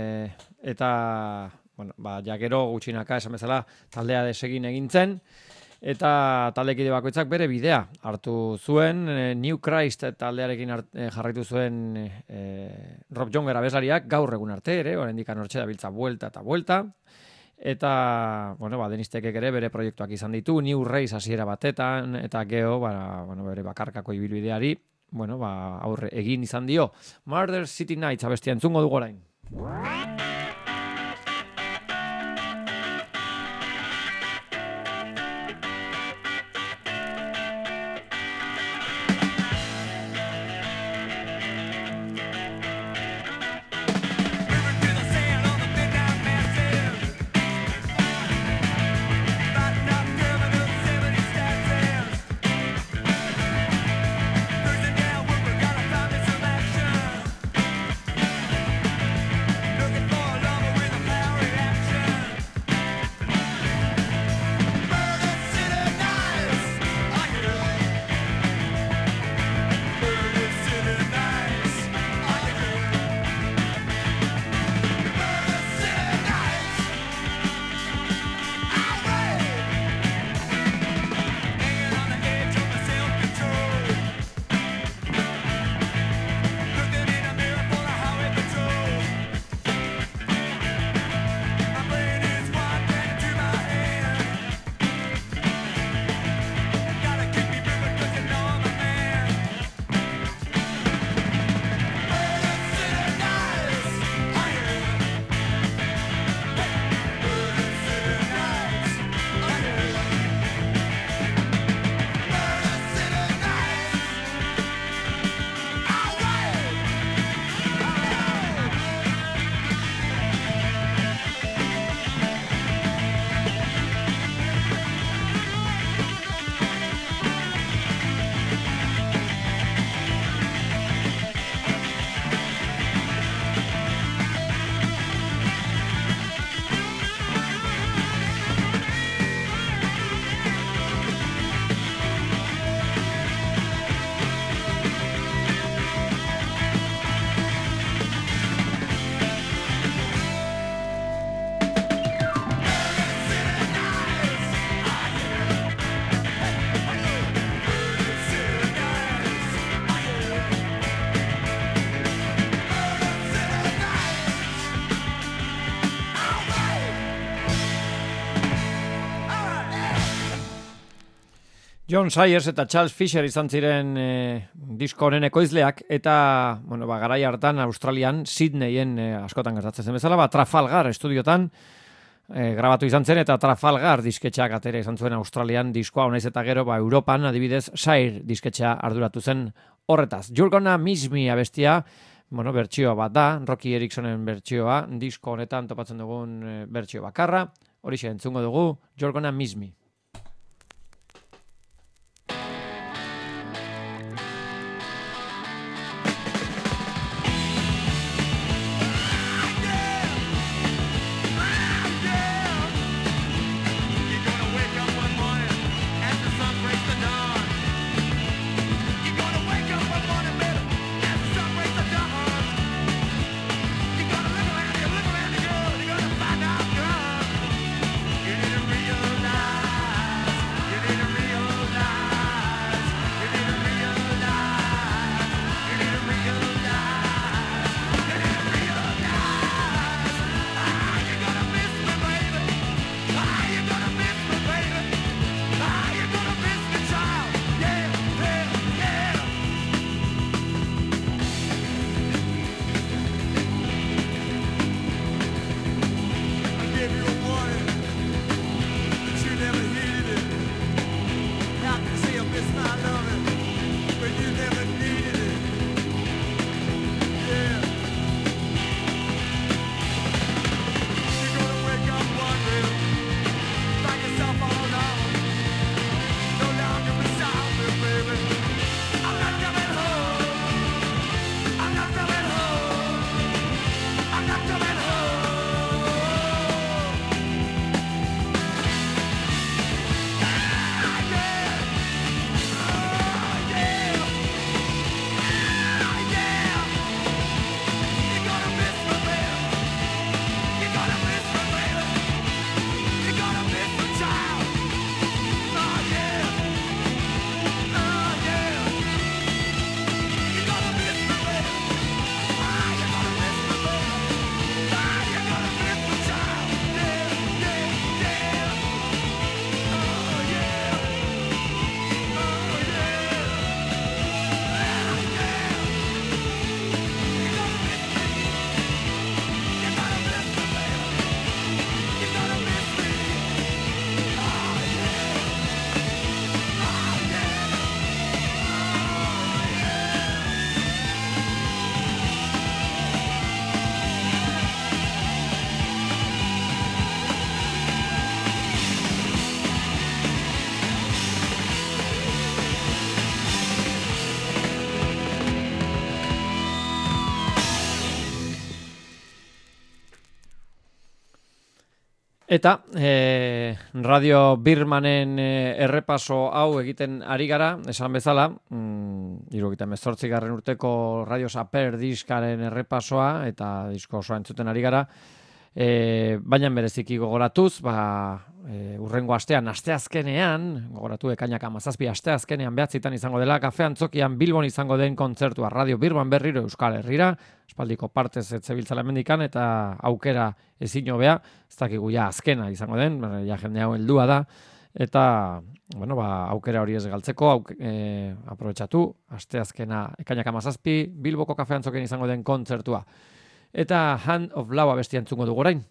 eta gero gutxinaka esan bezala taldea desegin egintzen, eta taldekide bakoitzak bere bidea hartu zuen. New Christ taldearekin jarraitu zuen Rob Younger abeslariak, gaur egun arte ere, oraindik hortxe dabiltza buelta eta buelta. Eta, Denistekek ere bere proiektuak izan ditu, New Race hasiera batetan, eta geho, bere bakarkako ibilbideari, aurre egin izan dio. Murder City Nights abestia entzungo dugu orain. Looking for John Sayers eta Charles Fisher izan ziren disko honen ekoizleak, eta garai hartan Australian, Sydneyen askotan gertatzen zen bezala, Trafalgar estudiotan grabatu izan zen, eta Trafalgar disketxeak atera izan zuen Australian diskoa, honaiz eta gero Europan adibidez Sire disketxea arduratu zen horretaz. You're Gonna Miss Me abestia, bertsioa bat da, Rocky Ericksonen bertsioa, disko honetan topatzen dugun bertsio bakarra, horixe entzungo dugu, You're Gonna Miss Me. Eta Radio Birmanen errepaso hau egiten ari gara, esan bezala, 78. urteko Radio Saper diskaren errepasoa, eta disko osoa entzuten ari gara, baina bereziki gogoratuz, urrengo astean, asteazkenean, gogoratu ekainak 17 asteazkenean behatzitan izango dela, Kafe Antzokian Bilbon izango den kontzertua Radio Birman berriro Euskal Herrira, espaldiko partez etzebiltzala mendikan, eta aukera ezin hobea, ez dakigu ja azkena izango den, ja jende hau heldua da, eta aukera hori ez galtzeko, aprobetxatu, asteazkena ekainak 17, Bilboko Kafe Antzokian izango den kontzertua. Eta Hand of Love abestia entzungo dugu orain.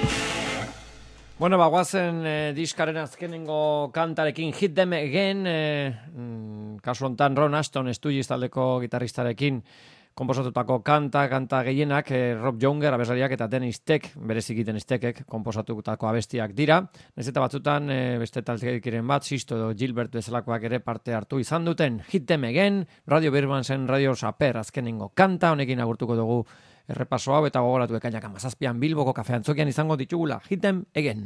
Bueno, guazen diskaren azkenengo kantarekin Hit Them Again, kasu hontan Ron Aston Stooges taldeko gitarristarekin konposatutako kanta gehienak Rob Younger abeslariak eta Dennis Tech, berezik Dennis Techek konposatutako abestiak dira. Naiz eta batzutan beste taldekiren bat, Sisto edo Gilbert bezalakoak ere parte hartu izan duten. Hit Them Again, Radio Birmansen Radio Saper azkenengo kanta, honekin agurtuko dugu errepaso hau eta gogoratu ekainak 17an Bilboko kafe antzokian izango ditugula. Hit Them Again.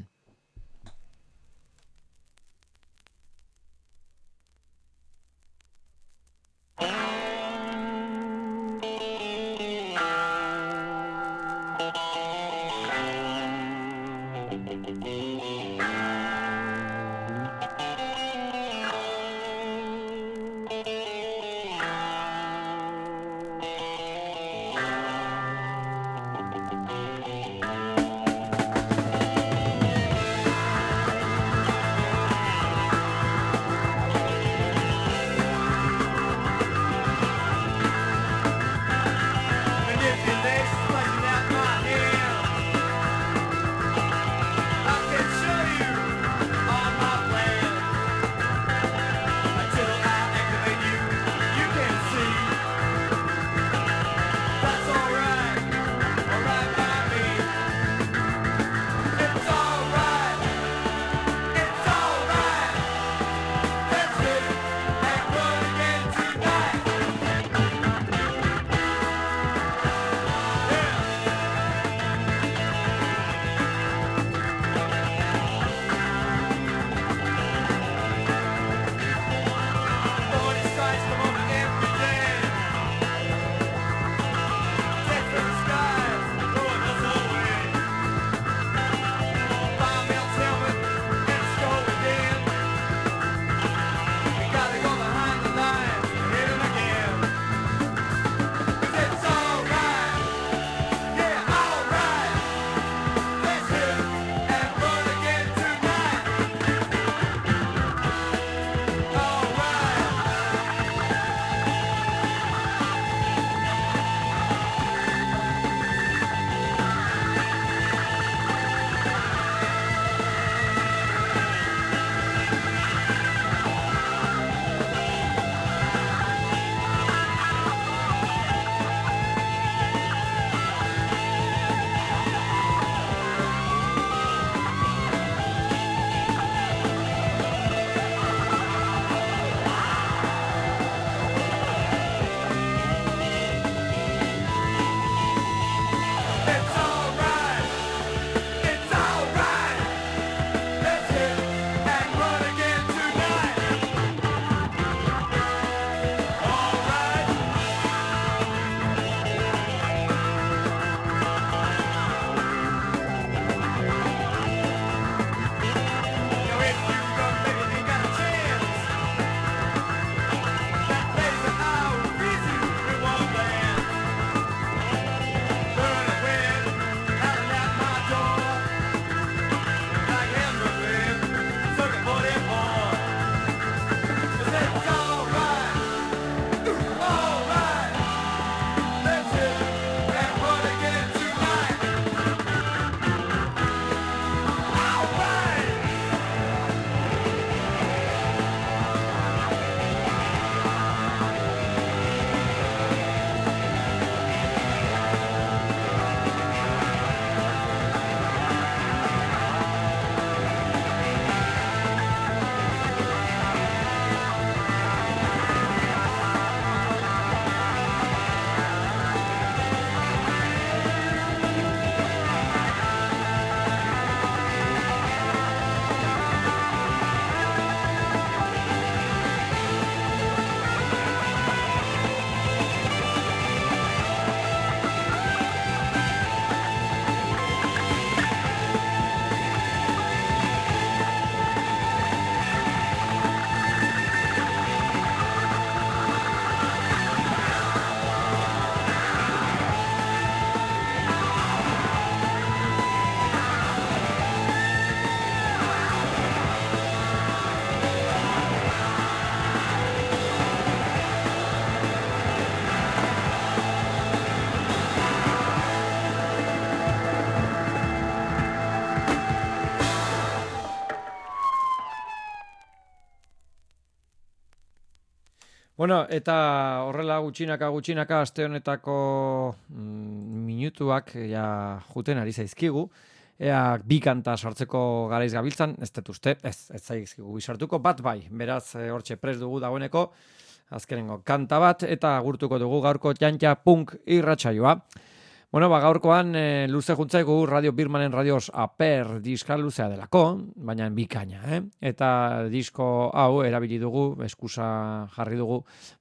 Bueno, eta horrela gutxinaka aste honetako minutuak ja juten ari zaizkigu. Ea bi kanta sartzeko garaiz gabiltzan, ez dut uste, ez zaizkigu bisartuko, bat bai, beraz hortxe prest dugu dagoeneko, azkenengo kanta bat, eta agurtuko dugu gaurko Jantja Punk irratsaioa. Bueno, gaurkoan luze juntzaigu Radio Birmanen radios aper diska luzea delako, baina bikaina, Eta disko hau erabili dugu, eskusa jarri dugu,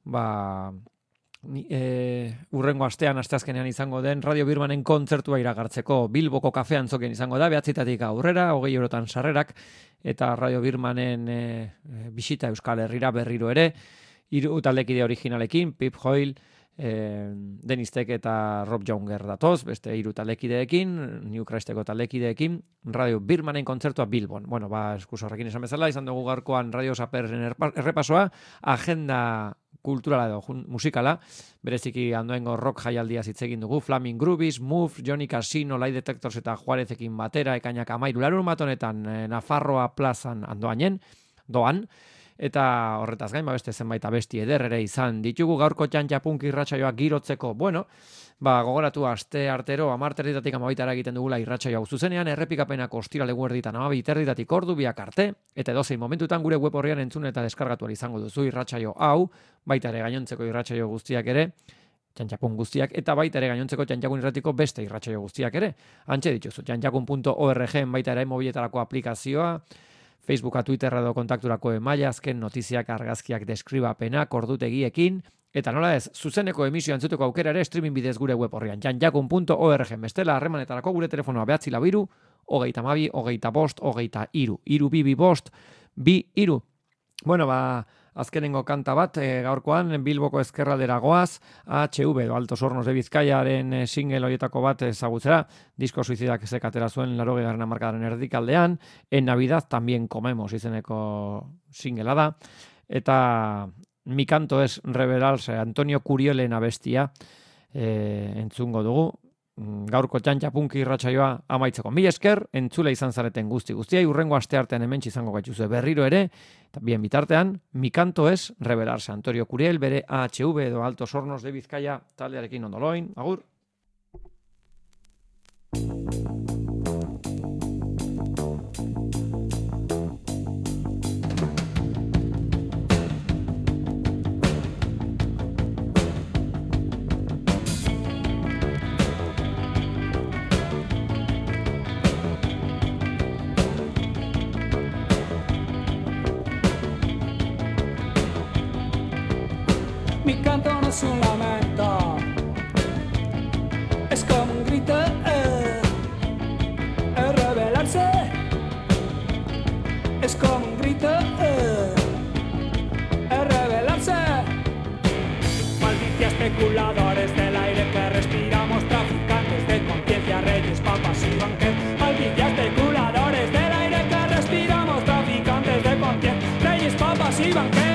urrengo asteazkenean izango den Radio Birmanen kontzertua iragartzeko Bilboko kafean zoken izango da, 9 aurrera, 20 eurotan sarrerak, eta Radio Birmanen bisita Euskal Herrira berriro ere, 3 taldekide originalekin, Pip Hoyle, Denistek eta Rob Younger datoz, beste 3 taldekideekin, New Christeko taldekideekin, Radio Birmanen kontzertua Bilbon. Bueno, eskusa horrekin esan bezala, izan dugu gaurkoan Radio Saperen errepasoa, agenda kulturala edo musikala, bereziki andoengo rock jaialdia zitzegin dugu, Flaming Groovies, Move, Johnny Casino, Lie Detectors eta Juarezekin batera, ekainak 13 larunbatonetan Nafarroa plazan doan, eta horretaz gain, beste zenbait abesti eder ere izan ditugu gaurko Jantja Punk irratsaioa girotzeko. Bueno, gogoratu aste artero 10:00 12:00 egiten dugula irratsaio hau zuzenean, errepikapenak ostirale eguerditan 12:30 ordu biak arte, eta edozein momentutan gure web orrian entzun eta deskargatu izango duzu irratsaio hau, baita ere gainontzeko irratsaio guztiak ere, Jantjakun guztiak, eta baita ere gainontzeko Jantjakun irratiko beste irratsaio guztiak ere. Hantxe dituzu, jantjakun.org baita ere mobiletarako aplikazioa, Facebooka, Twitterra edo kontakturako emaila, azken notiziak, argazkiak, deskribapenak, ordutegiekin, eta nola ez, zuzeneko emisio antzutuko aukera ere streaming bidez gure web horrian, jantjakun.org, bestela harremanetarako gure telefonoa 942 32 25 23 222 23. Bueno, azkenengo kanta bat, gaurkoan Bilboko ezkerraldera goaz, HV, Altos Hornos de Bizkaiaren single horietako bat ezagutzera, disko suizidak zekatera zuen 80. hamarkadaren erdikaldean, En Navidad también comemos izeneko singlea da, eta Mi canto es revelarse, Antonio Curiolen abestia entzungo dugu, gaurko Jantja Punk irratsaioa amaitzeko. Mila esker, entzule izan zareten guztiai, urrengo asteartean hementsi izango gaituzue berriro ere, eta bien bitartean, Mi canto es revelarse, Antonio Curiel, bere AHV edo Altos Hornos de Bizkaia taldearekin ondoloin, agur. Mi canto no es un lamento, es como un grito, es revelarse, es como un grito, es revelarse. Maldicia especuladores del aire que respiramos, traficantes de conciencia, reyes, papas y banqueros. Maldicia especuladores del aire que respiramos, traficantes de conciencia, reyes, papas y banqueros.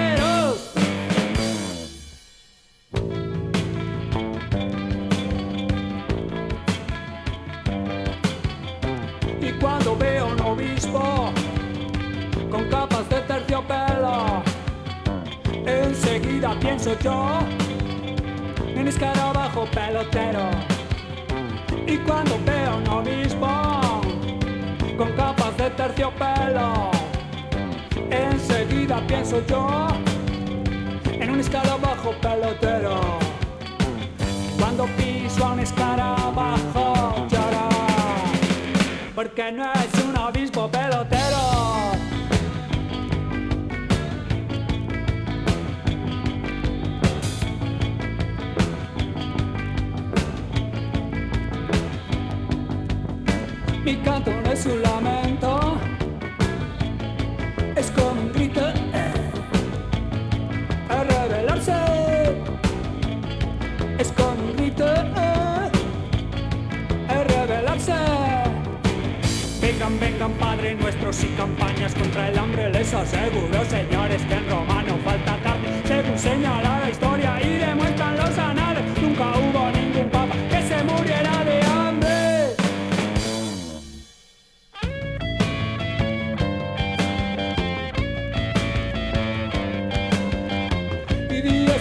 Cuando veo un obispo con capas de terciopelo, enseguida pienso yo en escarabajo pelotero. Y cuando veo un obispo con capas de terciopelo, enseguida pienso yo en un escarabajo pelotero. Cuando piso a un escarabajo lloro, porque no es un obispo pelotero. Mi canto no es un lamento, es como un grito, a revelarse, es como un grito, a revelarse. Vengan, vengan, Padre nuestros y campañas contra el hambre. Les aseguro, señores, que en Roma no falta carne. Según señala la historia y demuestran los anales, nunca hubo ningún papa que se muriera de hambre. Y Dios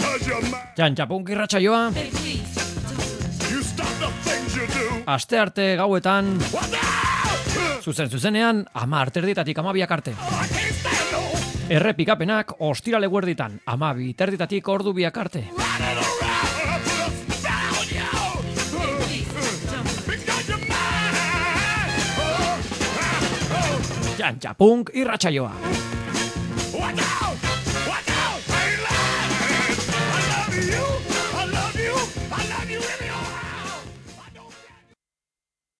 because you're mad. Txantxapunk irratsaioa, You stop the things you do. aste arte gauetan, What now? zuzenean, 10:30 12 arte. I can't stand no Errepikapenak ostirale guerditan, 12:30 ordu biak arte. running around. I put a spell on you. Because you're mad. Txantxapunk irratsaioa. What now? What now? I ain't lying. I love you. I love you. I love you really.